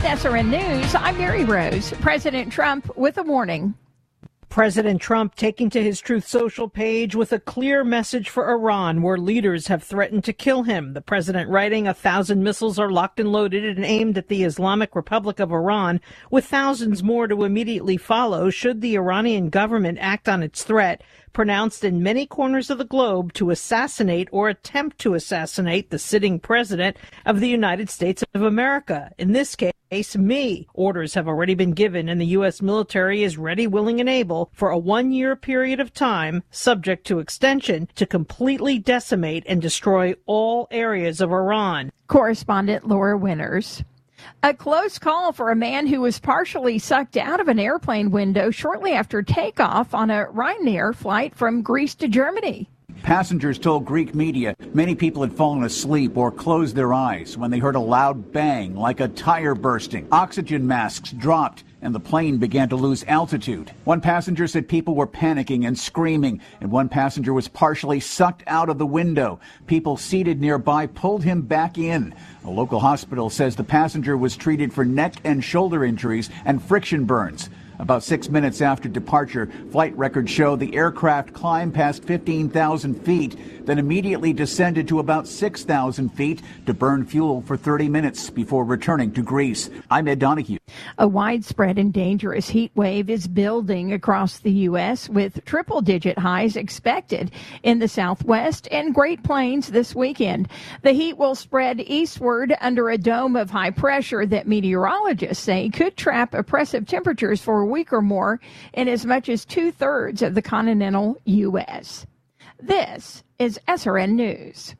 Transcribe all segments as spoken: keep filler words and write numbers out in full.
With S R N News, I'm Mary Rose. President Trump with a warning. President Trump taking to his Truth Social page with a clear message for Iran, where leaders have threatened to kill him. The president writing, a thousand missiles are locked and loaded and aimed at the Islamic Republic of Iran, with thousands more to immediately follow should the Iranian government act on its threat, pronounced in many corners of the globe, to assassinate or attempt to assassinate the sitting president of the United States of America. In this case, me. Orders have already been given, and the U S military is ready, willing, and able for a one-year period of time, subject to extension, to completely decimate and destroy all areas of Iran. Correspondent Laura Winters. A close call for a man who was partially sucked out of an airplane window shortly after takeoff on a Ryanair flight from Greece to Germany. Passengers told Greek media many people had fallen asleep or closed their eyes when they heard a loud bang like a tire bursting. Oxygen masks dropped and the plane began to lose altitude. One passenger said people were panicking and screaming, and one passenger was partially sucked out of the window. People seated nearby pulled him back in. A local hospital says the passenger was treated for neck and shoulder injuries and friction burns. About six minutes after departure, flight records show the aircraft climbed past fifteen thousand feet, then immediately descended to about six thousand feet to burn fuel for thirty minutes before returning to Greece. I'm Ed Donahue. A widespread and dangerous heat wave is building across the U S, with triple-digit highs expected in the Southwest and Great Plains this weekend. The heat will spread eastward under a dome of high pressure that meteorologists say could trap oppressive temperatures for a week or more in as much as two-thirds of the continental U S. This is S R N News.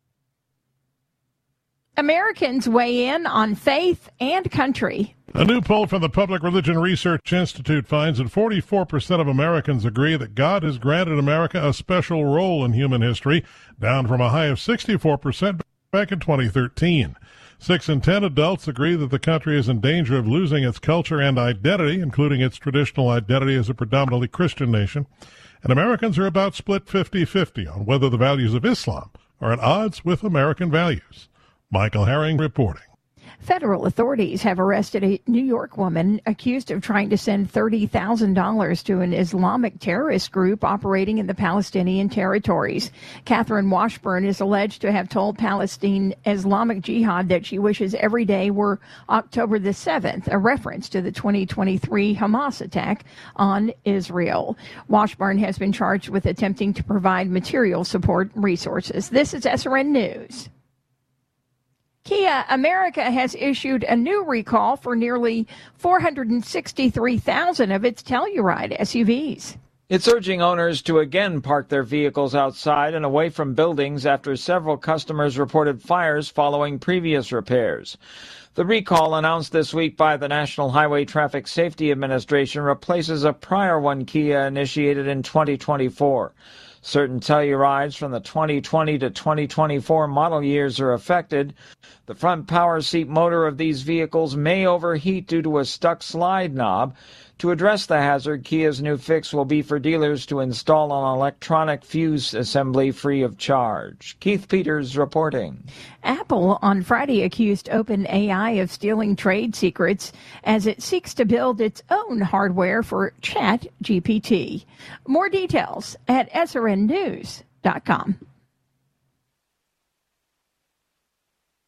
Americans weigh in on faith and country. A new poll from the Public Religion Research Institute finds that forty-four percent of Americans agree that God has granted America a special role in human history, down from a high of sixty-four percent back in twenty thirteen. Six in ten adults agree that the country is in danger of losing its culture and identity, including its traditional identity as a predominantly Christian nation. And Americans are about split fifty-fifty on whether the values of Islam are at odds with American values. Michael Herring reporting. Federal authorities have arrested a New York woman accused of trying to send thirty thousand dollars to an Islamic terrorist group operating in the Palestinian territories. Catherine Washburn is alleged to have told Palestine Islamic Jihad that she wishes every day were October the seventh, a reference to the twenty twenty-three Hamas attack on Israel. Washburn has been charged with attempting to provide material support resources. This is S R N News. Kia America has issued a new recall for nearly four hundred sixty-three thousand of its Telluride S U Vs. It's urging owners to again park their vehicles outside and away from buildings after several customers reported fires following previous repairs. The recall announced this week by the National Highway Traffic Safety Administration replaces a prior one Kia initiated in twenty twenty-four. Certain Tellurides from the twenty twenty to twenty twenty-four model years are affected. The front power seat motor of these vehicles may overheat due to a stuck slide knob. To address the hazard, Kia's new fix will be for dealers to install an electronic fuse assembly free of charge. Keith Peters reporting. Apple on Friday accused OpenAI of stealing trade secrets as it seeks to build its own hardware for ChatGPT. More details at S R N news dot com.